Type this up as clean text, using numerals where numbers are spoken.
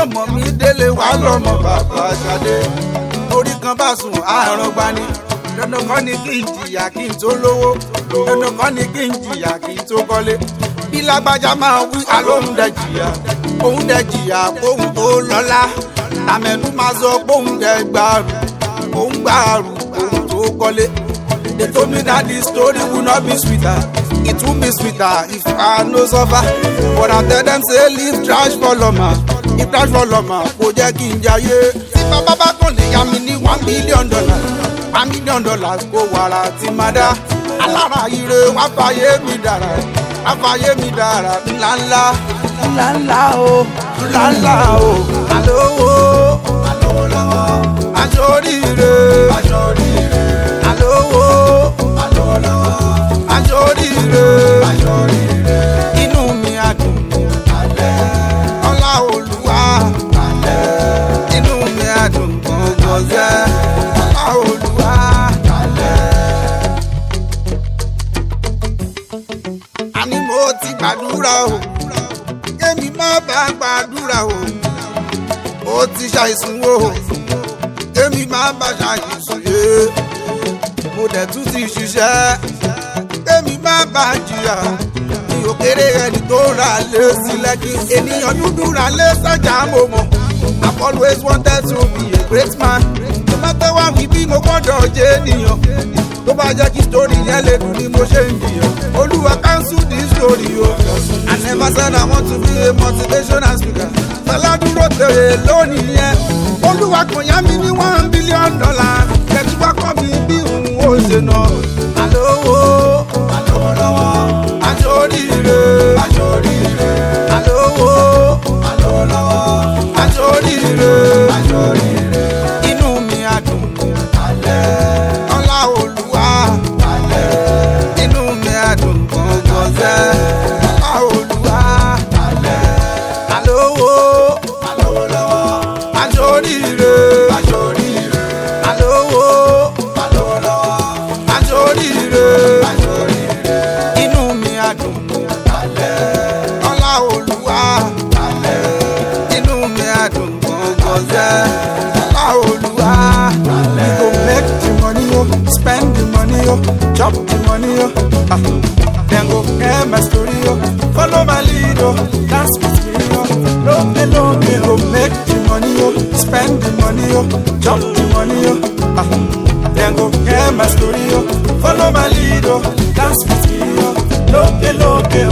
lọ́mọ mi délé wá lọ́mọ bàbá Ṣadé. Orí kan bá sùn àárọ̀ gbani. Dandan kọ́ ni kí n jìyà kí n tó lówó. Dandan kọ́ ni kí n jìyà kí n tó kọ́lé. Bí lágbájá máa wí àlóhùn dẹ̀ jìyà. Òun dẹ̀ jìyà kóhun tó lọ́lá. Tàmẹ̀dù máa sọ kóhun dẹ̀ gbàrú. Òun gbàrú kóhun tó kọ́lé. They told me that this story will not be sweeter. It will be sweeter if I no suffer. But I tell them say leave trash for lọ́mà. If trash for lọ́mà kò jẹ́ kí n jayé. Tí bàbá bá kàn lè yá mi ní $1 million. $1 million kó wàrà tí máa dá. Alára ire wá fàyè mi dára. Wá fàyè mi dára. Ńláńlá ńláńlá o ńláńlá o. Àlówó àlówó lọ́wọ́. Àjòríire àjòríire. Àlówó àlówó lọ́wọ́. Àjòríire àjòríire. Inú mi á dùn alẹ́. Ọlá Olúwa alẹ́. Inú mi á dùn gbọ̀ngbọ̀n sẹ́. Ọlá Olúwa alẹ́. Àní mo ti gbàdúrà o. Èmi má bá gbàdúrà o. Ó ti ṣàìsùn o. Èmi má bá ṣàìsùn yé. Mo dẹ̀ tún ti ṣiṣẹ́. Èmi má bá jìyà. Mi ò kéré ẹni tó ra lé sílẹ̀ kí ènìyàn dúdú ra lé sọ́jà mo mọ̀. I've always wanted to be a great man. No matter what we be, mo gbọ́dọ̀ jẹ́ ènìyàn. Tó bá jẹ́ kí story yẹn lè dùn ni mo ṣe ń jìyàn. Olúwa cancel this story o. I never said I want to be a motivational speaker. Fẹlá dúró tèrè lónìí yẹn. Olúwa kò yá mi ní $1 billion. Kẹ̀tù wá kọ́ mi bí òun ó ṣe nà. Àlówó àlówó lọ́wọ́. Àjòríire àjòríire. Àlówó àlówó lọ́wọ́. Àjòríire àjòríire. Inú mi á dùn alẹ́. Ọlá Olúwa alẹ́. Inú mi á dùn gbọ̀ngbọ̀n sẹ́. Ọlá Olúwa alẹ́. Àlówó àlówó lọ́wọ́. Àjòríire àjòríire. Àlówó àlówó lọ́wọ́. Àjòríire àjòríire. Inú mi á dùn alẹ́. Ọlá Olúwa alẹ́. Inú mi á dùn gbọ̀ngbọ̀n sẹ́. Ọlá Olúwa alẹ́. We go make the money yo, spend the money yo, chop the money yo. Then go hear my story yo, follow my lead yo, dance with me yo. Lókè lókè go make the money yo, spend the money yo, chop the money yo. Then go hear my story yo, follow my lead yo, dance with me yo. Lókè lókè